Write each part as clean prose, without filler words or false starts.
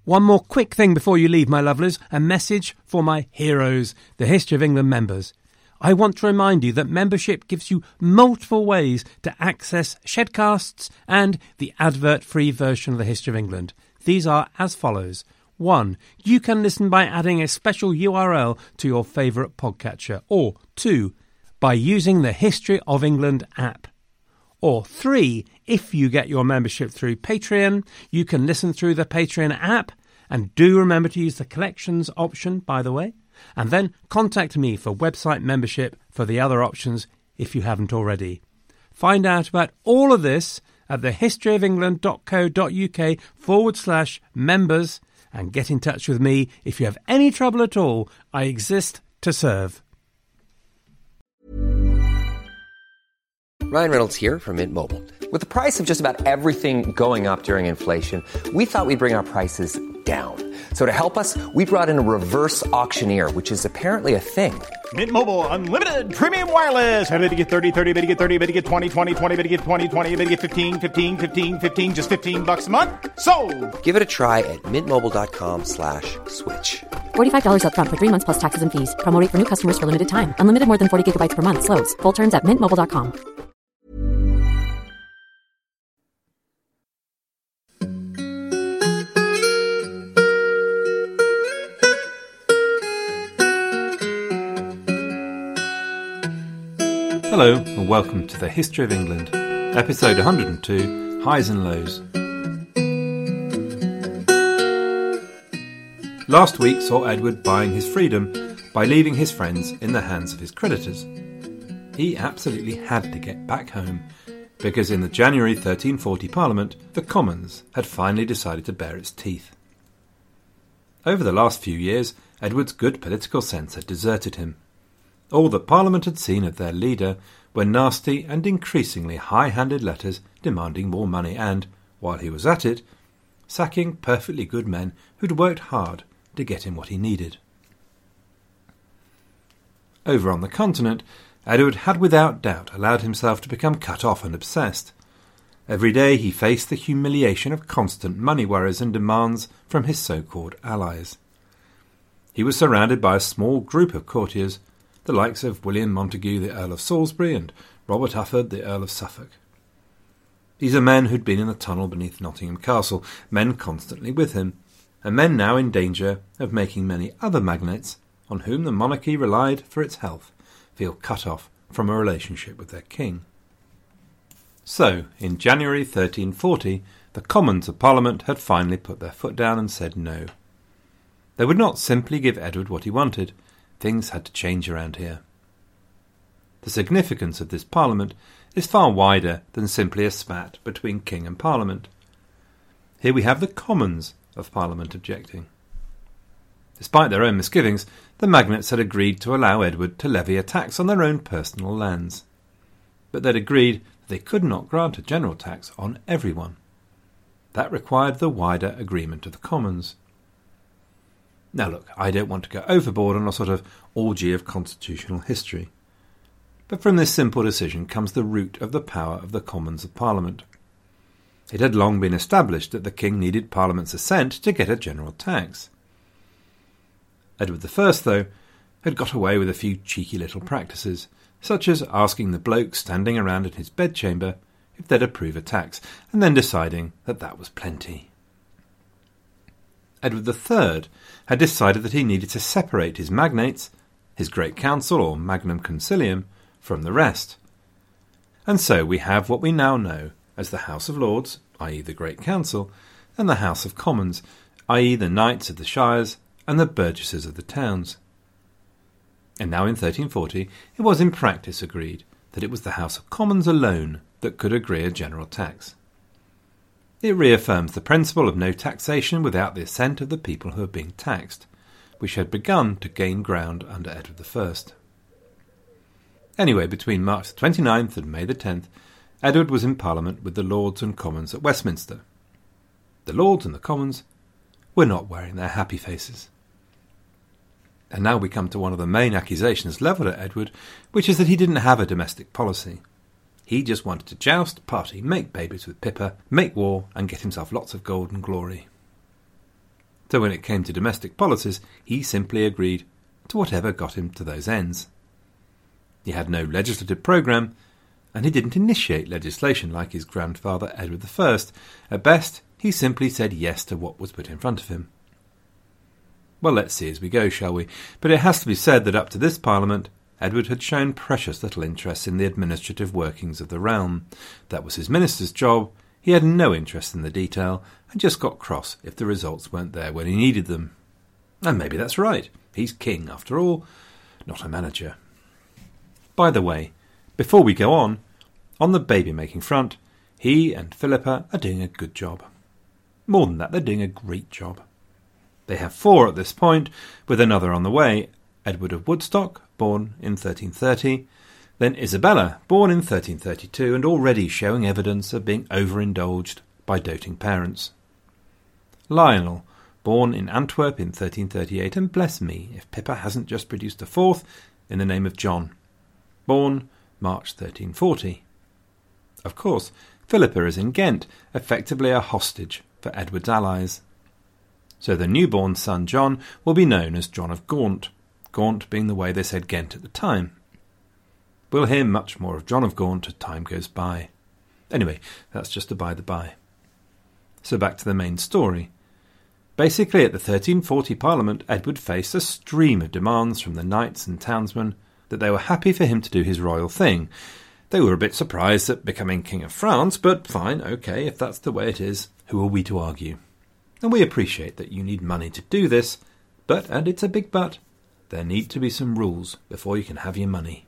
One more quick thing before you leave, my lovelies, a message for my heroes, the History of England members. I want to remind you that membership gives you multiple ways to access Shedcasts and the advert-free version of the History of England. These are as follows. 1. You can listen by adding a special URL to your favourite podcatcher. Or 2. By using the History of England app. Or 3. If you get your membership through Patreon, you can listen through the Patreon app. And do remember to use the collections option, by the way. And then contact me for website membership for the other options if you haven't already. Find out about all of this at thehistoryofengland.co.uk/members and get in touch with me if you have any trouble at all. I exist to serve. Ryan Reynolds here from Mint Mobile. With the price of just about everything going up during inflation, we thought we'd bring our prices down. So to help us, we brought in a reverse auctioneer, which is apparently a thing. Mint Mobile Unlimited Premium Wireless. How to get 30, 30, bit to get 30, bit to get 20, 20, 20, bit to get 20, 20, bit to get 15, 15, 15, 15, just $15 a month? Sold! Give it a try at mintmobile.com/switch. $45 up front for 3 months plus taxes and fees. Promo rate for new customers for limited time. Unlimited more than 40 gigabytes per month. Slows full terms at mintmobile.com. Hello and welcome to the History of England, episode 102, Highs and Lows. Last week saw Edward buying his freedom by leaving his friends in the hands of his creditors. He absolutely had to get back home because in the January 1340 Parliament, the Commons had finally decided to bare its teeth. Over the last few years, Edward's good political sense had deserted him. All that Parliament had seen of their leader were nasty and increasingly high-handed letters demanding more money and, while he was at it, sacking perfectly good men who'd worked hard to get him what he needed. Over on the continent, Edward had without doubt allowed himself to become cut off and obsessed. Every day he faced the humiliation of constant money worries and demands from his so-called allies. He was surrounded by a small group of courtiers, the likes of William Montagu, the Earl of Salisbury, and Robert Ufford, the Earl of Suffolk. These are men who'd been in the tunnel beneath Nottingham Castle, men constantly with him, and men now in danger of making many other magnates, on whom the monarchy relied for its health, feel cut off from a relationship with their king. So, in January 1340, the Commons of Parliament had finally put their foot down and said no. They would not simply give Edward what he wanted. Things had to change around here. The significance of this Parliament is far wider than simply a spat between King and Parliament. Here we have the Commons of Parliament objecting. Despite their own misgivings, the magnates had agreed to allow Edward to levy a tax on their own personal lands. But they'd agreed that they could not grant a general tax on everyone. That required the wider agreement of the Commons. Now look, I don't want to go overboard on a sort of orgy of constitutional history. But from this simple decision comes the root of the power of the Commons of Parliament. It had long been established that the king needed Parliament's assent to get a general tax. Edward I, though, had got away with a few cheeky little practices, such as asking the bloke standing around in his bedchamber if they'd approve a tax, and then deciding that that was plenty. Edward III had decided that he needed to separate his magnates, his Great Council or Magnum Concilium, from the rest. And so we have what we now know as the House of Lords, i.e. the Great Council, and the House of Commons, i.e. the knights of the shires and the burgesses of the towns. And now in 1340 it was in practice agreed that it was the House of Commons alone that could agree a general tax. It reaffirms the principle of no taxation without the assent of the people who are being taxed, which had begun to gain ground under Edward I. Anyway, between March the 29th and May the 10th, Edward was in Parliament with the Lords and Commons at Westminster. The Lords and the Commons were not wearing their happy faces. And now we come to one of the main accusations levelled at Edward, which is that he didn't have a domestic policy. He just wanted to joust, party, make babies with Pippa, make war, and get himself lots of gold and glory. So when it came to domestic policies, he simply agreed to whatever got him to those ends. He had no legislative programme, and he didn't initiate legislation like his grandfather Edward I. At best, he simply said yes to what was put in front of him. Well, let's see as we go, shall we? But it has to be said that up to this Parliament, Edward had shown precious little interest in the administrative workings of the realm. That was his minister's job. He had no interest in the detail, and just got cross if the results weren't there when he needed them. And maybe that's right. He's king, after all, not a manager. By the way, before we go on the baby-making front, he and Philippa are doing a good job. More than that, they're doing a great job. They have 4 at this point, with another on the way: Edward of Woodstock, born in 1330, then Isabella, born in 1332, and already showing evidence of being overindulged by doting parents. Lionel, born in Antwerp in 1338, and bless me if Pippa hasn't just produced a 4th in the name of John, born March 1340. Of course, Philippa is in Ghent, effectively a hostage for Edward's allies. So the newborn son John will be known as John of Gaunt, Gaunt being the way they said Ghent at the time. We'll hear much more of John of Gaunt as time goes by. Anyway, that's just a by-the-by. So back to the main story. Basically, at the 1340 Parliament, Edward faced a stream of demands from the knights and townsmen that they were happy for him to do his royal thing. They were a bit surprised at becoming King of France, but fine, okay, if that's the way it is, who are we to argue? And we appreciate that you need money to do this, but, and it's a big but, there need to be some rules before you can have your money.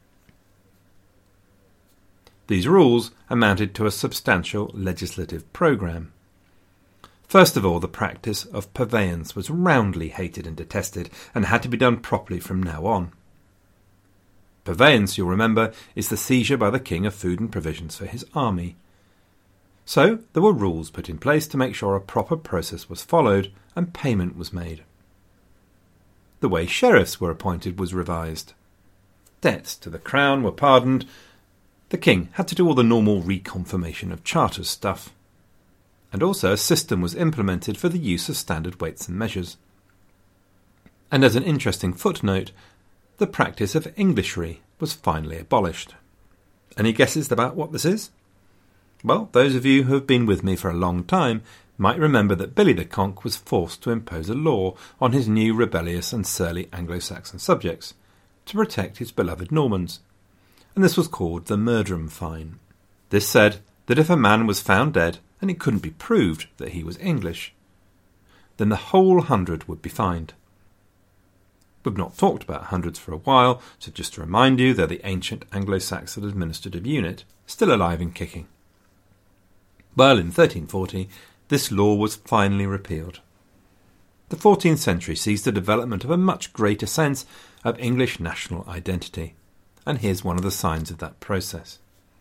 These rules amounted to a substantial legislative programme. First of all, the practice of purveyance was roundly hated and detested, and had to be done properly from now on. Purveyance, you'll remember, is the seizure by the king of food and provisions for his army. So there were rules put in place to make sure a proper process was followed and payment was made. The way sheriffs were appointed was revised. Debts to the crown were pardoned. The king had to do all the normal reconfirmation of charters stuff. And also a system was implemented for the use of standard weights and measures. And as an interesting footnote, the practice of Englishry was finally abolished. Any guesses about what this is? Well, those of you who have been with me for a long time might remember that Billy the Conk was forced to impose a law on his new rebellious and surly Anglo-Saxon subjects to protect his beloved Normans, and this was called the Murderum fine. This said that if a man was found dead and it couldn't be proved that he was English, then the whole 100 would be fined. We've not talked about hundreds for a while, so just to remind you, they're the ancient Anglo-Saxon administrative unit, still alive and kicking. Well, in 1340, this law was finally repealed. The 14th century sees the development of a much greater sense of English national identity, and here's one of the signs of that process.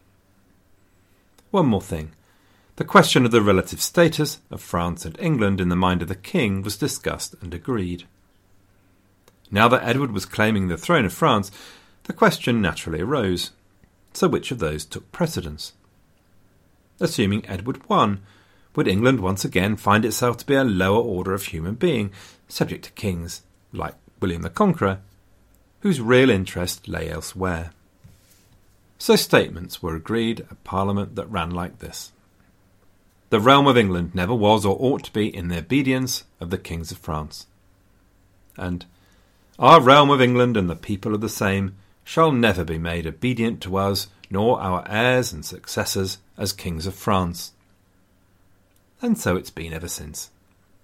One more thing. The question of the relative status of France and England in the mind of the king was discussed and agreed. Now that Edward was claiming the throne of France, the question naturally arose. So which of those took precedence? Assuming Edward won, would England once again find itself to be a lower order of human being, subject to kings, like William the Conqueror, whose real interest lay elsewhere? So statements were agreed at Parliament that ran like this. The realm of England never was or ought to be in the obedience of the kings of France. And our realm of England and the people of the same shall never be made obedient to us, nor our heirs and successors as kings of France. And so it's been ever since.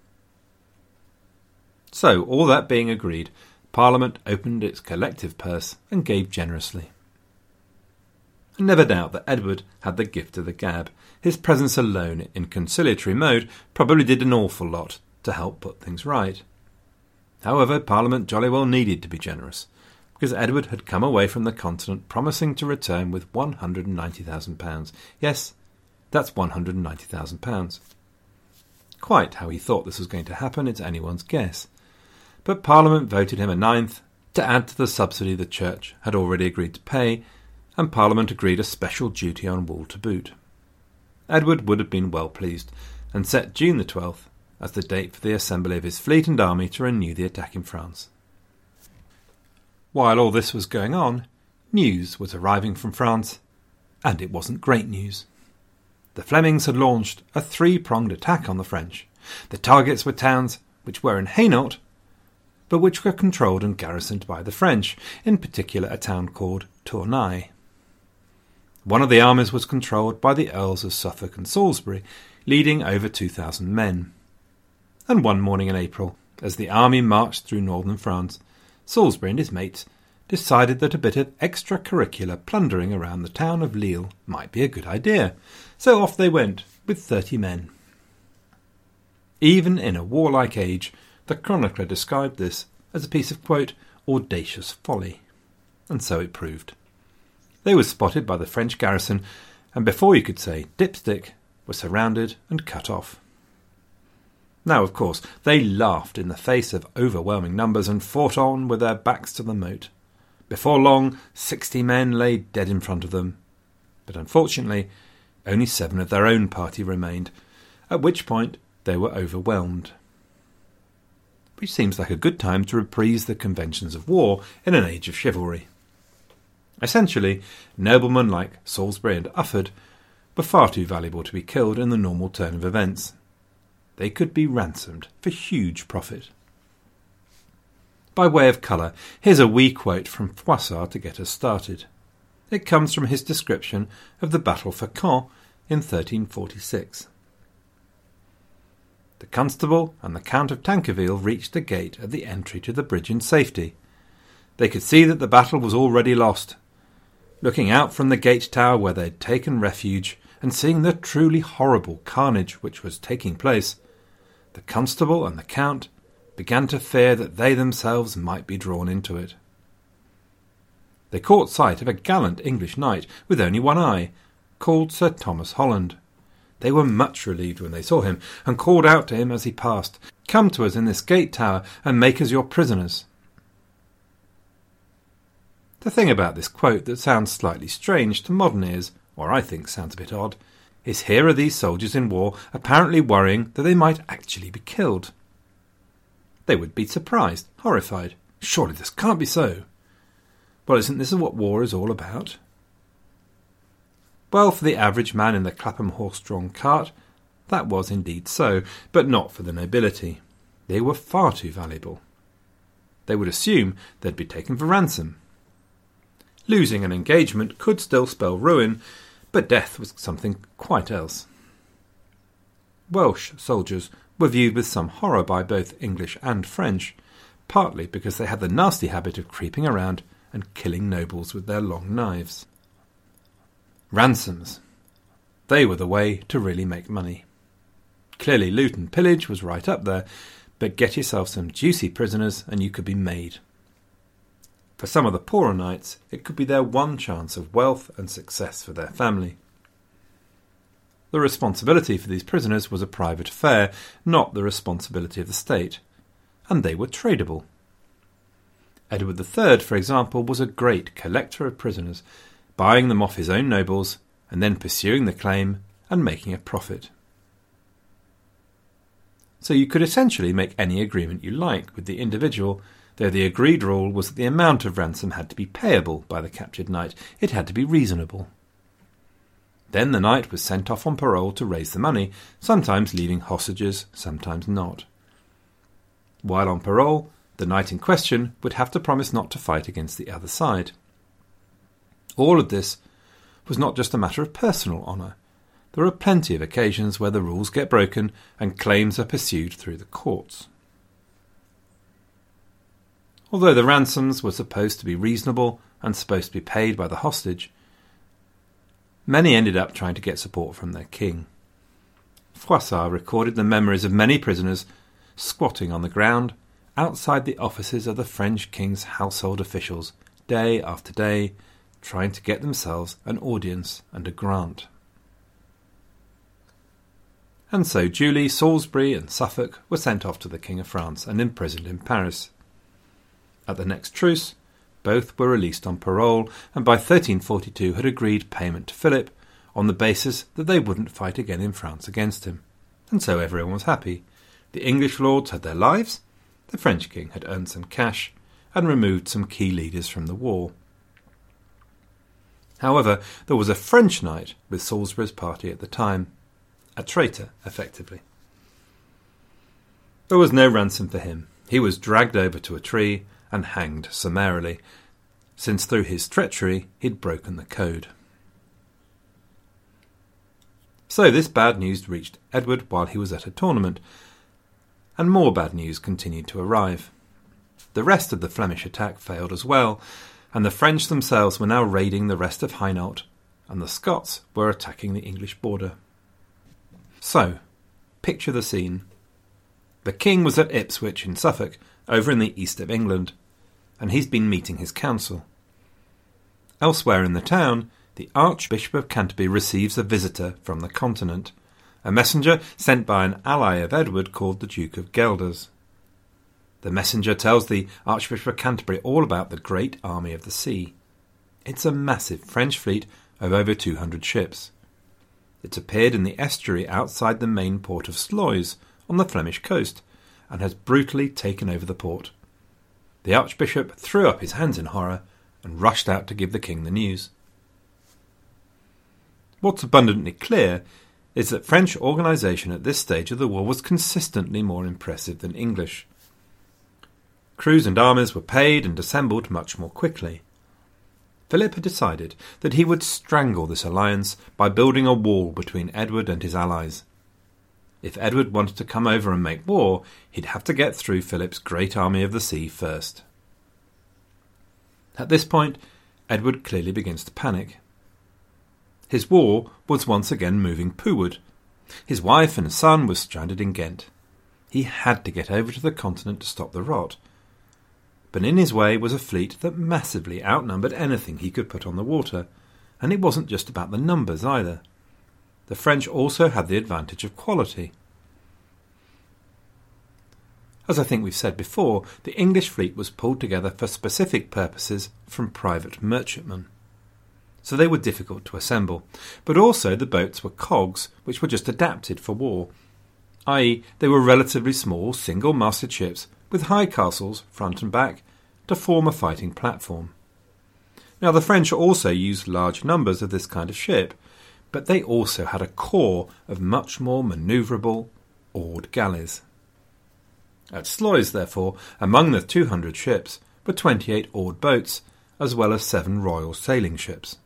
So, all that being agreed, Parliament opened its collective purse and gave generously. And never doubt that Edward had the gift of the gab. His presence alone in conciliatory mode probably did an awful lot to help put things right. However, Parliament jolly well needed to be generous, because Edward had come away from the continent promising to return with £190,000. Yes, that's £190,000. Quite how he thought this was going to happen, it's anyone's guess. But Parliament voted him a ninth to add to the subsidy the Church had already agreed to pay, and Parliament agreed a special duty on wool to boot. Edward would have been well pleased, and set June the 12th as the date for the assembly of his fleet and army to renew the attack in France. While all this was going on, news was arriving from France, and it wasn't great news. The Flemings had launched a three-pronged attack on the French. The targets were towns which were in Hainault, but which were controlled and garrisoned by the French, in particular a town called Tournai. One of the armies was controlled by the Earls of Suffolk and Salisbury, leading over 2,000 men. And one morning in April, as the army marched through northern France, Salisbury and his mates decided that a bit of extracurricular plundering around the town of Lille might be a good idea, so off they went with 30 men. Even in a warlike age, the chronicler described this as a piece of, quote, audacious folly. And so it proved. They were spotted by the French garrison, and before you could say dipstick, were surrounded and cut off. Now, of course, they laughed in the face of overwhelming numbers and fought on with their backs to the moat. Before long, 60 men lay dead in front of them. But unfortunately, only 7 of their own party remained, at which point they were overwhelmed. Which seems like a good time to reprise the conventions of war in an age of chivalry. Essentially, noblemen like Salisbury and Ufford were far too valuable to be killed in the normal turn of events. They could be ransomed for huge profit. By way of colour, here's a wee quote from Froissart to get us started. It comes from his description of the battle for Caen in 1346. The constable and the Count of Tankerville reached the gate at the entry to the bridge in safety. They could see that the battle was already lost. Looking out from the gate tower where they had taken refuge and seeing the truly horrible carnage which was taking place, the constable and the count began to fear that they themselves might be drawn into it. They caught sight of a gallant English knight with only one eye, called Sir Thomas Holland. They were much relieved when they saw him, and called out to him as he passed, "Come to us in this gate tower, and make us your prisoners." The thing about this quote that sounds slightly strange to modern ears, or I think sounds a bit odd, is here are these soldiers in war apparently worrying that they might actually be killed. They would be surprised, horrified. Surely this can't be so. Well, isn't this what war is all about? Well, for the average man in the Clapham horse-drawn cart, that was indeed so, but not for the nobility. They were far too valuable. They would assume they'd be taken for ransom. Losing an engagement could still spell ruin, but death was something quite else. Welsh soldiers were viewed with some horror by both English and French, partly because they had the nasty habit of creeping around and killing nobles with their long knives. Ransoms. They were the way to really make money. Clearly loot and pillage was right up there, but get yourself some juicy prisoners and you could be made. For some of the poorer knights, it could be their one chance of wealth and success for their family. The responsibility for these prisoners was a private affair, not the responsibility of the state, and they were tradable. Edward III, for example, was a great collector of prisoners, buying them off his own nobles and then pursuing the claim and making a profit. So you could essentially make any agreement you liked with the individual, though the agreed rule was that the amount of ransom had to be payable by the captured knight. It had to be reasonable. Then the knight was sent off on parole to raise the money, sometimes leaving hostages, sometimes not. While on parole, the knight in question would have to promise not to fight against the other side. All of this was not just a matter of personal honour. There are plenty of occasions where the rules get broken and claims are pursued through the courts. Although the ransoms were supposed to be reasonable and supposed to be paid by the hostage, many ended up trying to get support from their king. Froissart recorded the memories of many prisoners squatting on the ground outside the offices of the French king's household officials, day after day, trying to get themselves an audience and a grant. And so Julie, Salisbury and Suffolk were sent off to the King of France and imprisoned in Paris. At the next truce, both were released on parole and by 1342 had agreed payment to Philip on the basis that they wouldn't fight again in France against him. And so everyone was happy. The English lords had their lives, the French king had earned some cash and removed some key leaders from the war. However, there was a French knight with Salisbury's party at the time, a traitor, effectively. There was no ransom for him. He was dragged over to a tree and hanged summarily, since through his treachery he'd broken the code. So this bad news reached Edward while he was at a tournament, and more bad news continued to arrive. The rest of the Flemish attack failed as well, and the French themselves were now raiding the rest of Hainault, and the Scots were attacking the English border. So, picture the scene. The king was at Ipswich in Suffolk, over in the east of England, and he's been meeting his council. Elsewhere in the town, the Archbishop of Canterbury receives a visitor from the continent, a messenger sent by an ally of Edward called the Duke of Guelders. The messenger tells the Archbishop of Canterbury all about the great army of the sea. It's a massive French fleet of over 200 ships. It's appeared in the estuary outside the main port of Sluys on the Flemish coast and has brutally taken over the port. The Archbishop threw up his hands in horror and rushed out to give the king the news. What's abundantly clear is that French organisation at this stage of the war was consistently more impressive than English. Crews and armies were paid and assembled much more quickly. Philip had decided that he would strangle this alliance by building a wall between Edward and his allies. If Edward wanted to come over and make war, he'd have to get through Philip's great army of the sea first. At this point, Edward clearly begins to panic. His war was once again moving pooward. His wife and son were stranded in Ghent. He had to get over to the continent to stop the rot. But in his way was a fleet that massively outnumbered anything he could put on the water, and it wasn't just about the numbers either. The French also had the advantage of quality. As I think we've said before, the English fleet was pulled together for specific purposes from private merchantmen. So they were difficult to assemble, but also the boats were cogs which were just adapted for war, i.e. they were relatively small single-masted ships with high castles, front and back, to form a fighting platform. Now the French also used large numbers of this kind of ship, but they also had a core of much more manoeuvrable, oared galleys. At Sluys, therefore, among the 200 ships were 28 oared boats, as well as 7 royal sailing ships.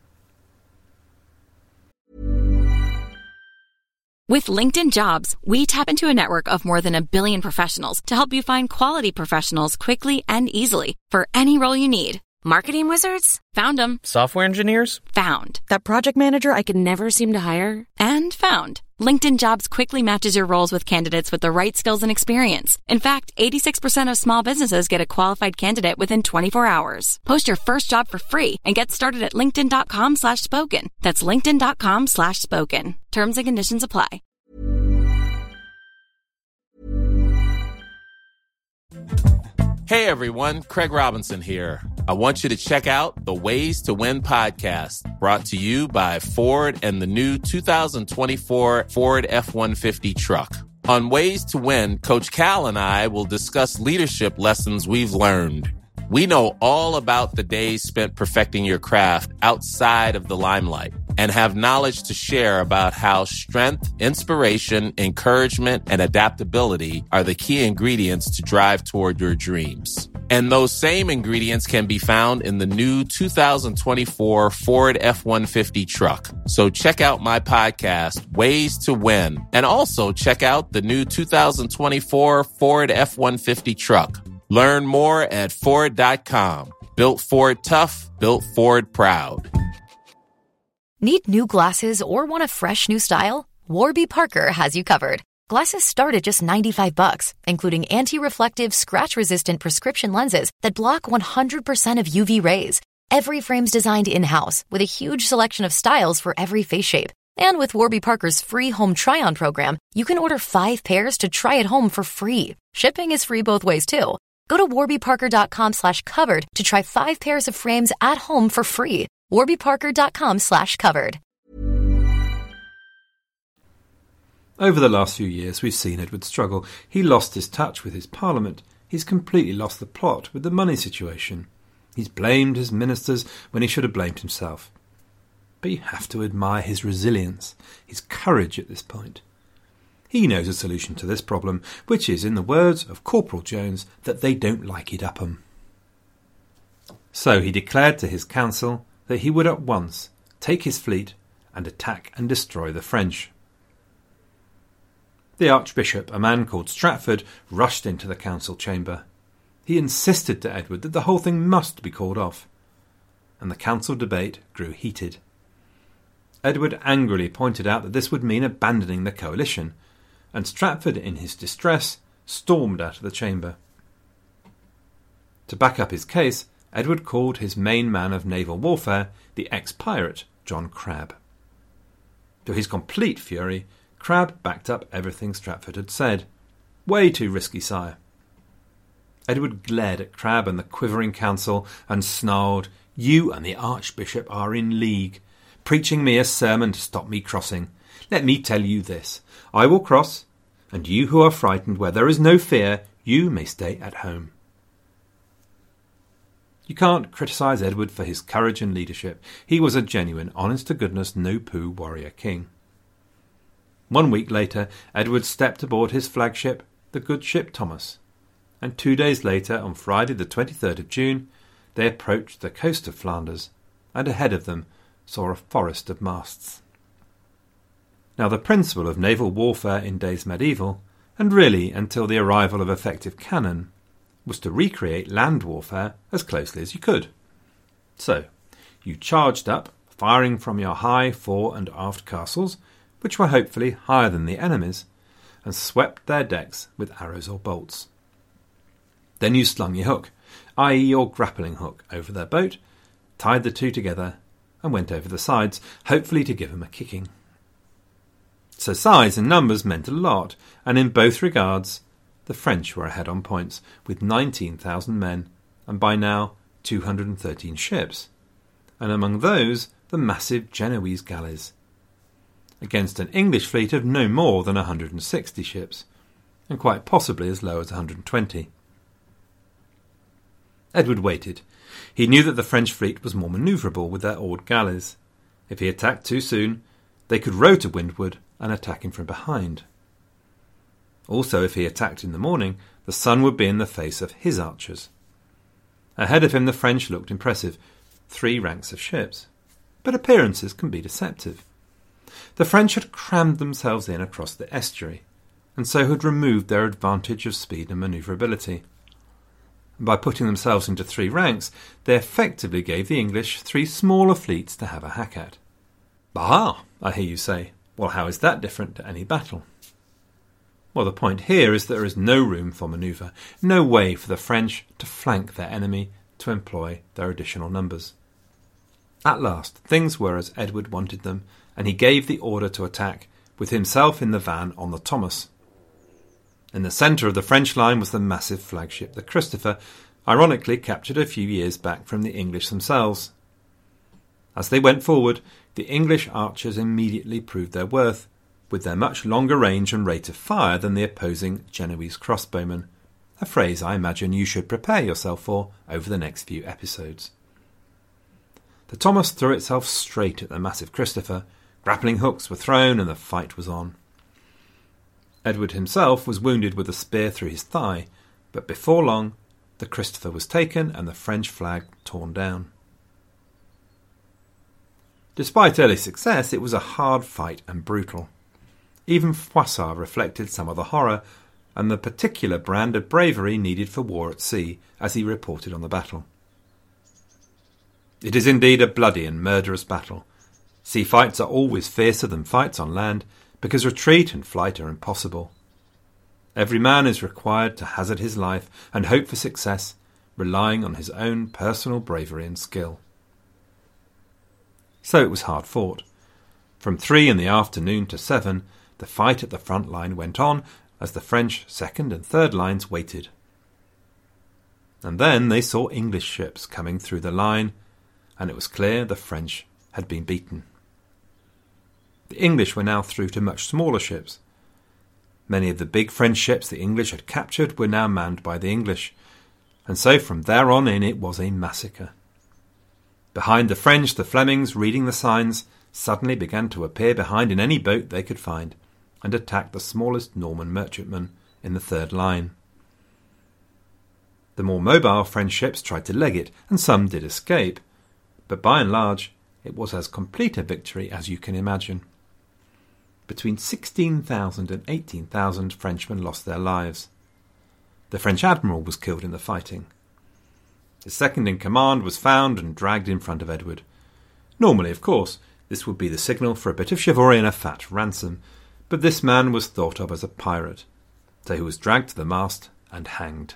With LinkedIn Jobs, we tap into a network of more than 1 billion professionals to help you find quality professionals quickly and easily for any role you need. Marketing wizards? Found them. Software engineers? Found. That project manager I could never seem to hire? And found. LinkedIn Jobs quickly matches your roles with candidates with the right skills and experience. In fact, 86% of small businesses get a qualified candidate within 24 hours. Post your first job for free and get started at linkedin.com/spoken. That's linkedin.com/spoken. Terms and conditions apply. Hey everyone, Craig Robinson here. I want you to check out the Ways to Win podcast, brought to you by Ford and the new 2024 Ford F-150 truck. On Ways to Win, Coach Cal and I will discuss leadership lessons we've learned. We know all about the days spent perfecting your craft outside of the limelight and have knowledge to share about how strength, inspiration, encouragement, and adaptability are the key ingredients to drive toward your dreams. And those same ingredients can be found in the new 2024 Ford F-150 truck. So check out my podcast, Ways to Win, and also check out the new 2024 Ford F-150 truck. Learn more at Ford.com. Built Ford tough, built Ford proud. Need new glasses or want a fresh new style? Warby Parker has you covered. Glasses start at just $95, including anti-reflective, scratch-resistant prescription lenses that block 100% of UV rays. Every frame's designed in-house with a huge selection of styles for every face shape. And with Warby Parker's free home try-on program, you can order 5 pairs to try at home for free. Shipping is free both ways, too. Go to warbyparker.com/covered to try 5 pairs of frames at home for free. warbyparker.com/covered. Over the last few years we've seen Edward struggle. He lost his touch with his Parliament. He's completely lost the plot with the money situation. He's blamed his ministers when he should have blamed himself. But you have to admire his resilience, his courage at this point. He knows a solution to this problem, which is, in the words of Corporal Jones, that they don't like it up 'em. So he declared to his council that he would at once take his fleet and attack and destroy the French. The Archbishop, a man called Stratford, rushed into the council chamber. He insisted to Edward that the whole thing must be called off, and the council debate grew heated. Edward angrily pointed out that this would mean abandoning the coalition, and Stratford, in his distress, stormed out of the chamber. To back up his case, Edward called his main man of naval warfare the ex-pirate John Crabbe. To his complete fury, Crabbe backed up everything Stratford had said. Way too risky, sire. Edward glared at Crabbe and the quivering council and snarled, "You and the Archbishop are in league, preaching me a sermon to stop me crossing. Let me tell you this. I will cross, and you who are frightened where there is no fear, you may stay at home." You can't criticise Edward for his courage and leadership. He was a genuine, honest-to-goodness, no-poo warrior king. 1 week later, Edward stepped aboard his flagship, the good ship Thomas, and 2 days later, on Friday the 23rd of June, they approached the coast of Flanders, and ahead of them saw a forest of masts. Now the principle of naval warfare in days medieval, and really until the arrival of effective cannon, was to recreate land warfare as closely as you could. So, you charged up, firing from your high fore and aft castles, which were hopefully higher than the enemy's, and swept their decks with arrows or bolts. Then you slung your hook, i.e. your grappling hook, over their boat, tied the two together, and went over the sides, hopefully to give them a kicking. So size and numbers meant a lot, and in both regards, the French were ahead on points, with 19,000 men, and by now 213 ships, and among those the massive Genoese galleys, against an English fleet of no more than 160 ships, and quite possibly as low as 120. Edward waited. He knew that the French fleet was more manoeuvrable with their oared galleys. If he attacked too soon, they could row to windward and attack him from behind. Also, if he attacked in the morning, the sun would be in the face of his archers. Ahead of him the French looked impressive, 3 ranks of ships. But appearances can be deceptive. The French had crammed themselves in across the estuary, and so had removed their advantage of speed and manoeuvrability. By putting themselves into 3 ranks, they effectively gave the English 3 smaller fleets to have a hack at. Bah! I hear you say. Well, how is that different to any battle? Well, the point here is that there is no room for manoeuvre, no way for the French to flank their enemy to employ their additional numbers. At last, things were as Edward wanted them, and he gave the order to attack, with himself in the van on the Thomas. In the centre of the French line was the massive flagship, the Christopher, ironically captured a few years back from the English themselves. As they went forward, the English archers immediately proved their worth, with their much longer range and rate of fire than the opposing Genoese crossbowmen, a phrase I imagine you should prepare yourself for over the next few episodes. The Thomas threw itself straight at the massive Christopher, grappling hooks were thrown and the fight was on. Edward himself was wounded with a spear through his thigh, but before long the Christopher was taken and the French flag torn down. Despite early success, it was a hard fight and brutal. Even Froissart reflected some of the horror and the particular brand of bravery needed for war at sea, as he reported on the battle. It is indeed a bloody and murderous battle. Sea fights are always fiercer than fights on land, because retreat and flight are impossible. Every man is required to hazard his life and hope for success, relying on his own personal bravery and skill. So it was hard fought. From 3 in the afternoon to 7, the fight at the front line went on as the French second and third lines waited. And then they saw English ships coming through the line, and it was clear the French had been beaten. The English were now through to much smaller ships, Many of the big French ships the English had captured were now manned by the English, and so from there on in it was a massacre. Behind the French, the Flemings, reading the signs, suddenly began to appear behind in any boat they could find, and attack the smallest Norman merchantmen in the third line. The more mobile French ships tried to leg it, and some did escape, but by and large it was as complete a victory as you can imagine. Between 16,000 and 18,000 Frenchmen lost their lives. The French admiral was killed in the fighting. His second-in-command was found and dragged in front of Edward. Normally, of course, this would be the signal for a bit of chivalry and a fat ransom, but this man was thought of as a pirate, so he was dragged to the mast and hanged.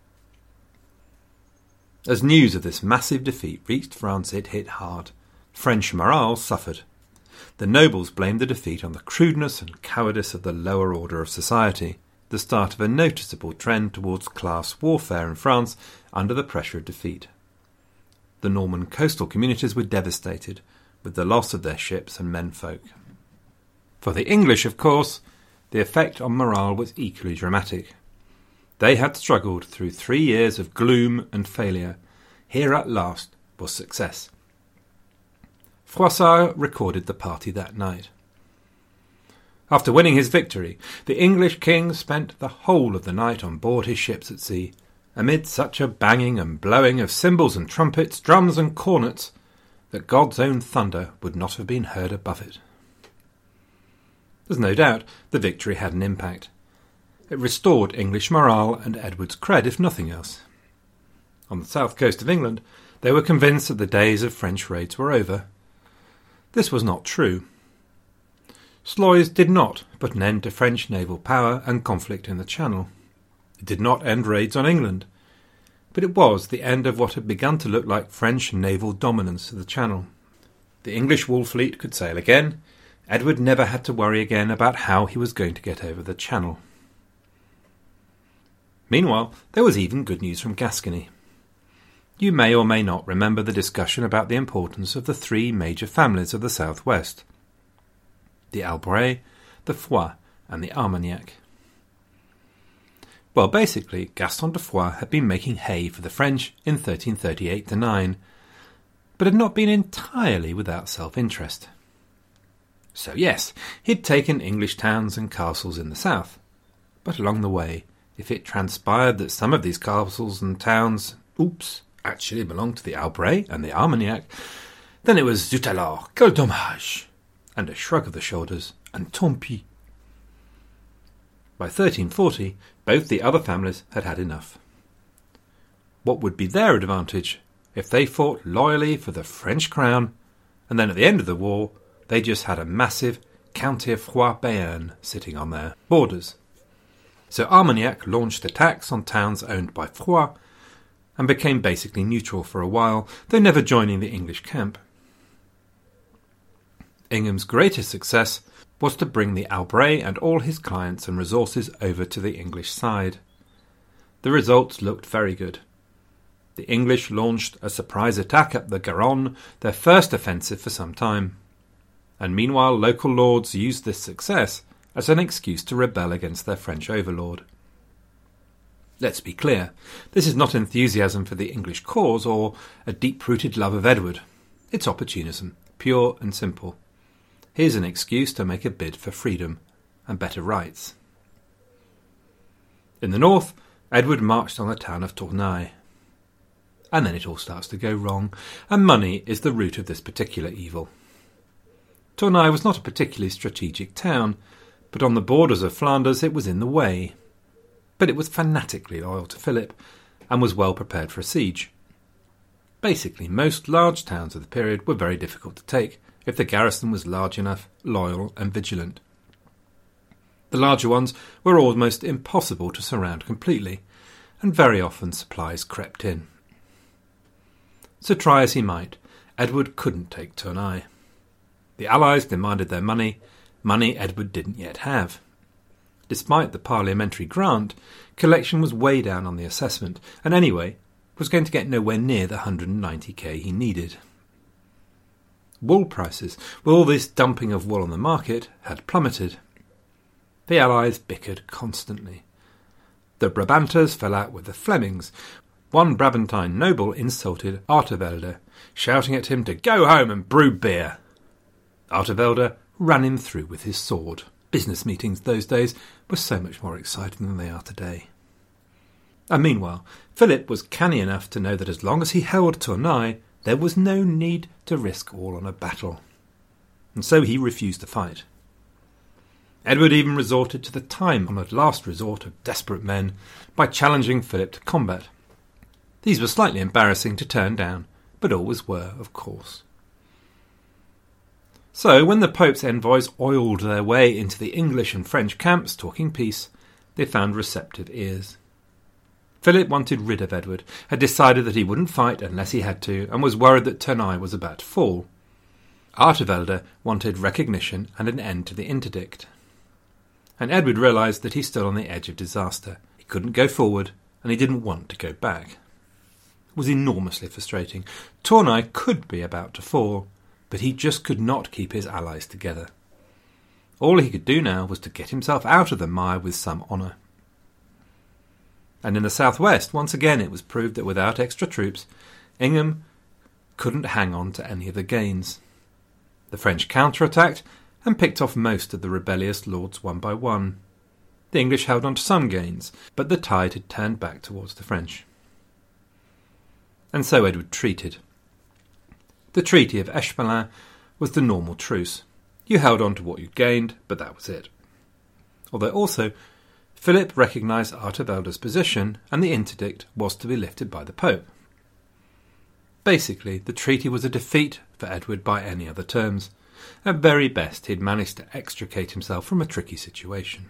As news of this massive defeat reached France, it hit hard. French morale suffered. The nobles blamed the defeat on the crudeness and cowardice of the lower order of society, the start of a noticeable trend towards class warfare in France under the pressure of defeat. The Norman coastal communities were devastated, with the loss of their ships and menfolk. For the English, of course, the effect on morale was equally dramatic. They had struggled through 3 years of gloom and failure. Here at last was success. Froissart recorded the party that night. After winning his victory, the English king spent the whole of the night on board his ships at sea, amid such a banging and blowing of cymbals and trumpets, drums and cornets, that God's own thunder would not have been heard above it. There's no doubt the victory had an impact. It restored English morale and Edward's cred, if nothing else. On the south coast of England, they were convinced that the days of French raids were over. This was not true. Sluys did not put an end to French naval power and conflict in the Channel. It did not end raids on England, but it was the end of what had begun to look like French naval dominance of the Channel. The English war fleet could sail again. Edward never had to worry again about how he was going to get over the Channel. Meanwhile, there was even good news from Gascony. You may or may not remember the discussion about the importance of the 3 major families of the southwest: the Albret, the Foix, and the Armagnac. Well, basically, Gaston de Foix had been making hay for the French in 1338-9, but had not been entirely without self-interest. So yes, he'd taken English towns and castles in the south, but along the way, if it transpired that some of these castles and towns, actually belonged to the Albret and the Armagnac, then it was zut alors, quel dommage, and a shrug of the shoulders, and tant pis. By 1340, both the other families had had enough. What would be their advantage if they fought loyally for the French crown, and then at the end of the war, they just had a massive County of Foix-Béarn sitting on their borders? So Armagnac launched attacks on towns owned by Foix, and became basically neutral for a while, though never joining the English camp. Ingham's greatest success was to bring the Albret and all his clients and resources over to the English side. The results looked very good. The English launched a surprise attack up the Garonne, their first offensive for some time. And meanwhile local lords used this success as an excuse to rebel against their French overlord. Let's be clear, this is not enthusiasm for the English cause or a deep-rooted love of Edward. It's opportunism, pure and simple. Here's an excuse to make a bid for freedom and better rights. In the north, Edward marched on the town of Tournai. And then it all starts to go wrong, and money is the root of this particular evil. Tournai was not a particularly strategic town, but on the borders of Flanders it was in the way. But it was fanatically loyal to Philip, and was well prepared for a siege. Basically, most large towns of the period were very difficult to take, if the garrison was large enough, loyal and vigilant. The larger ones were almost impossible to surround completely, and very often supplies crept in. So try as he might, Edward couldn't take Tournai. The allies demanded their money Edward didn't yet have. Despite the parliamentary grant, collection was way down on the assessment, and anyway, was going to get nowhere near the 190k he needed. Wool prices, with all this dumping of wool on the market, had plummeted. The allies bickered constantly. The Brabanters fell out with the Flemings. One Brabantine noble insulted Artevelde, shouting at him to go home and brew beer. Artevelde ran him through with his sword. Business meetings those days were so much more exciting than they are today. And meanwhile, Philip was canny enough to know that as long as he held Tournai, there was no need to risk all on a battle. And so he refused to fight. Edward even resorted to the time-honoured last resort of desperate men by challenging Philip to combat. These were slightly embarrassing to turn down, but always were, of course. So, when the Pope's envoys oiled their way into the English and French camps talking peace, they found receptive ears. Philip wanted rid of Edward, had decided that he wouldn't fight unless he had to, and was worried that Tournai was about to fall. Artevelde wanted recognition and an end to the interdict. And Edward realised that he stood on the edge of disaster. He couldn't go forward, and he didn't want to go back. It was enormously frustrating. Tournai could be about to fall, but he just could not keep his allies together. All he could do now was to get himself out of the mire with some honour. And in the southwest, once again it was proved that without extra troops, Ingham couldn't hang on to any of the gains. The French counterattacked and picked off most of the rebellious lords one by one. The English held on to some gains, but the tide had turned back towards the French. And so Edward treated. The Treaty of Espelin was the normal truce. You held on to what you'd gained, but that was it. Although also, Philip recognised Artevelde's position, and the interdict was to be lifted by the Pope. Basically, the treaty was a defeat for Edward by any other terms. At very best, he'd managed to extricate himself from a tricky situation.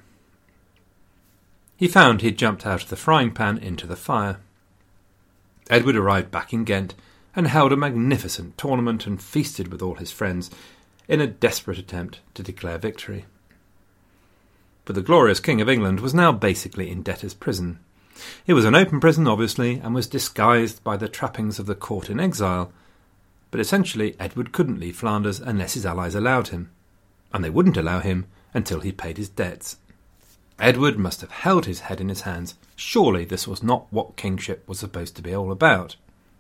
He found he'd jumped out of the frying pan into the fire. Edward arrived back in Ghent and held a magnificent tournament and feasted with all his friends in a desperate attempt to declare victory. But the glorious King of England was now basically in debtor's prison. It was an open prison, obviously, and was disguised by the trappings of the court in exile, but essentially Edward couldn't leave Flanders unless his allies allowed him, and they wouldn't allow him until he'd paid his debts. Edward must have held his head in his hands. Surely this was not what kingship was supposed to be all about.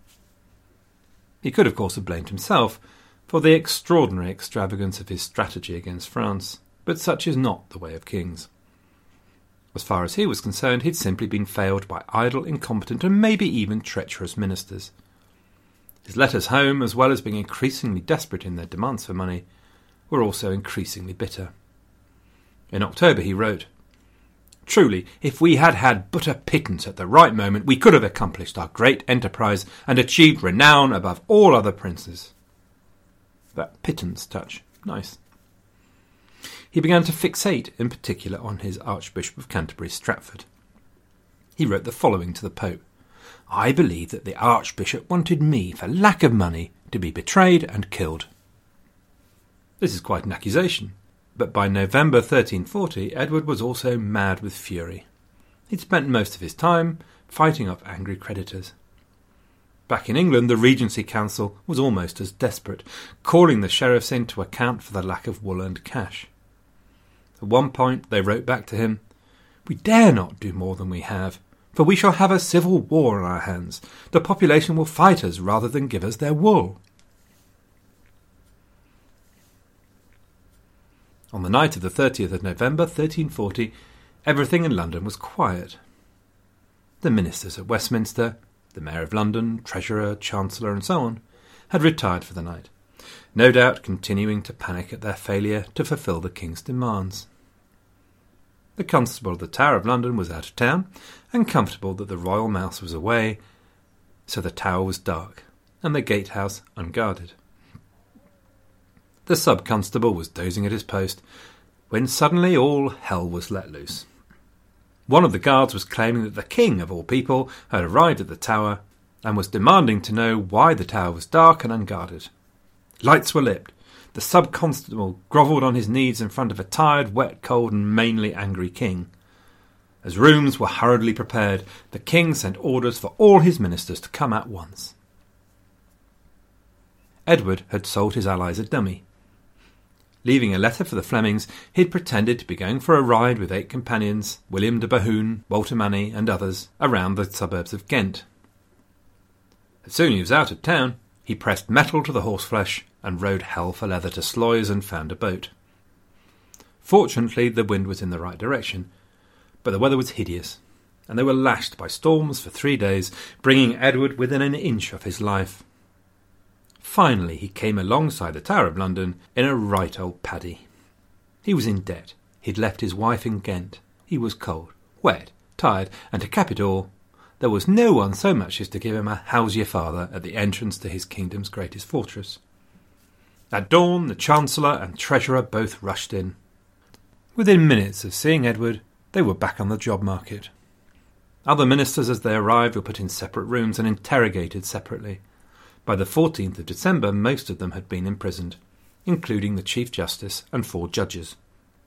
He could, of course, have blamed himself for the extraordinary extravagance of his strategy against France, but such is not the way of kings. As far as he was concerned, he'd simply been failed by idle, incompetent, and maybe even treacherous ministers. His letters home, as well as being increasingly desperate in their demands for money, were also increasingly bitter. In October he wrote, "Truly, if we had had but a pittance at the right moment, we could have accomplished our great enterprise and achieved renown above all other princes." That pittance touch, nice. He began to fixate in particular on his Archbishop of Canterbury, Stratford. He wrote the following to the Pope: "I believe that the Archbishop wanted me, for lack of money, to be betrayed and killed." This is quite an accusation, but by November 1340 Edward was also mad with fury. He'd spent most of his time fighting off angry creditors. Back in England, the Regency Council was almost as desperate, calling the sheriffs in to account for the lack of wool-earned cash. At one point they wrote back to him, "We dare not do more than we have, for we shall have a civil war on our hands. The population will fight us rather than give us their wool." On the night of the 30th of November 1340, everything in London was quiet. The ministers at Westminster, the Mayor of London, Treasurer, Chancellor, and so on, had retired for the night, no doubt continuing to panic at their failure to fulfil the King's demands. The Constable of the Tower of London was out of town, and comfortable that the Royal Mouse was away, so the Tower was dark, and the gatehouse unguarded. The sub-constable was dozing at his post, when suddenly all hell was let loose. One of the guards was claiming that the King, of all people, had arrived at the Tower, and was demanding to know why the Tower was dark and unguarded. Lights were lit. The sub-constable grovelled on his knees in front of a tired, wet, cold, and mainly angry King. As rooms were hurriedly prepared, the King sent orders for all his ministers to come at once. Edward had sold his allies a dummy. Leaving a letter for the Flemings, he had pretended to be going for a ride with 8 companions, William de Bohun, Walter Manny and others, around the suburbs of Ghent. As soon as he was out of town, he pressed metal to the horseflesh and rode hell for leather to Sluys and found a boat. Fortunately, the wind was in the right direction, but the weather was hideous, and they were lashed by storms for 3 days, bringing Edward within an inch of his life. Finally, he came alongside the Tower of London in a right old paddy. He was in debt. He'd left his wife in Ghent. He was cold, wet, tired, and to cap it all, there was no one so much as to give him a "How's your father?" at the entrance to his kingdom's greatest fortress. At dawn, the Chancellor and Treasurer both rushed in. Within minutes of seeing Edward, they were back on the job market. Other ministers as they arrived were put in separate rooms and interrogated separately. By the 14th of December, most of them had been imprisoned, including the Chief Justice and 4 judges.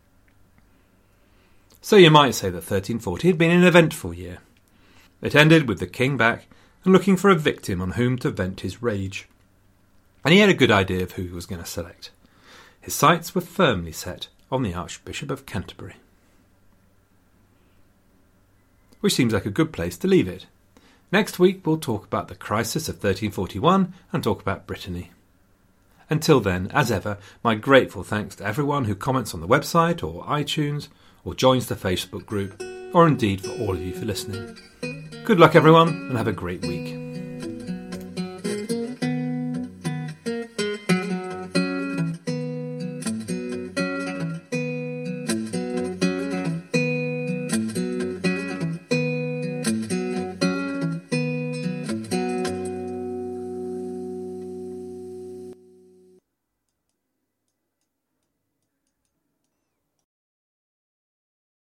So you might say that 1340 had been an eventful year. It ended with the king back and looking for a victim on whom to vent his rage. And he had a good idea of who he was going to select. His sights were firmly set on the Archbishop of Canterbury. Which seems like a good place to leave it. Next week we'll talk about the crisis of 1341 and talk about Brittany. Until then, as ever, my grateful thanks to everyone who comments on the website or iTunes or joins the Facebook group, or indeed for all of you for listening. Good luck everyone and have a great week.